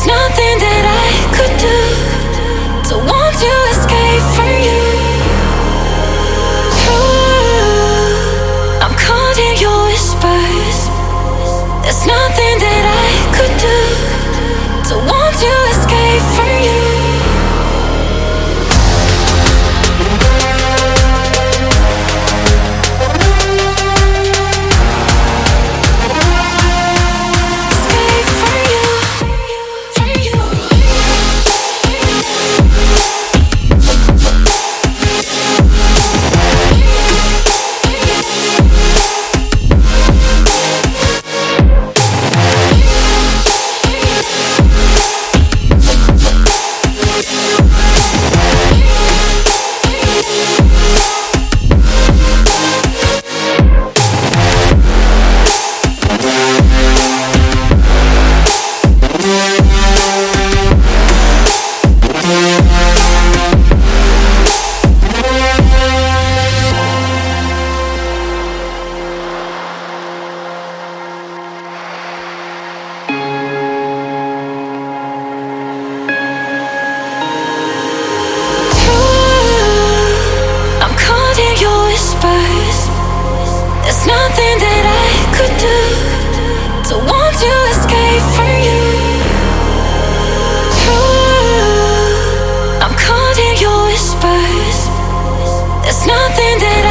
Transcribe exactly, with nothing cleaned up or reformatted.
There's nothing that I could do to want to escape from you. Ooh, I'm caught in your whispers. There's nothing that I could do to want to escape from you. There's nothing that I could do to want to escape from you. Ooh, I'm caught in your whispers. There's nothing that